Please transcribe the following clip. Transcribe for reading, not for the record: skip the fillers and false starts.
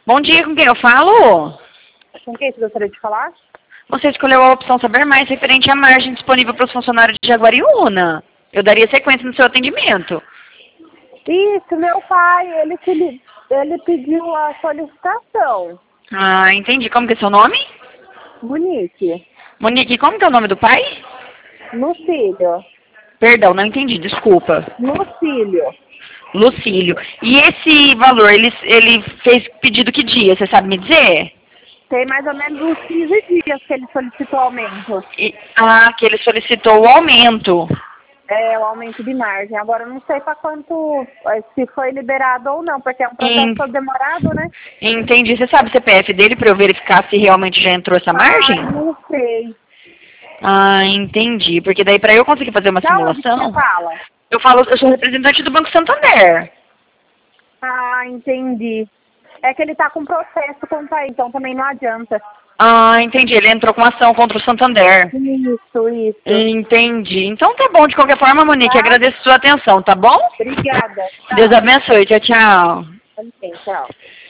Bom dia, com quem eu falo? Com quem você gostaria de falar? Você escolheu a opção Saber Mais referente à margem disponível para os funcionários de Jaguariúna. Eu daria sequência no seu atendimento. Isso, meu pai, ele pediu a solicitação. Ah, entendi. Como que é seu nome? Monique, Monique, como que é o nome do pai? Lucílio, Perdão, não entendi, desculpa. Lucílio. Lucílio. E esse valor, ele fez pedido que dia, você sabe me dizer? Tem mais ou menos uns 15 dias que ele solicitou aumento. Que ele solicitou o aumento. É, o aumento de margem. Agora eu não sei para quanto, se foi liberado ou não, porque é um processo todo demorado, né? Entendi. Você sabe o CPF dele para eu verificar se realmente já entrou essa margem? Não sei. Ah, entendi. Porque daí para eu conseguir fazer uma Da onde que você simulação, fala? eu sou representante do Banco Santander. Ah, entendi. É que ele tá com processo contra ele, então também não adianta. Ah, entendi. Ele entrou com ação contra o Santander. Isso. Entendi. Então tá bom. De qualquer forma, Monique, Tá? agradeço a sua atenção, tá bom? Obrigada. Deus Tchau. abençoe. Tchau, tchau. Ok, tchau.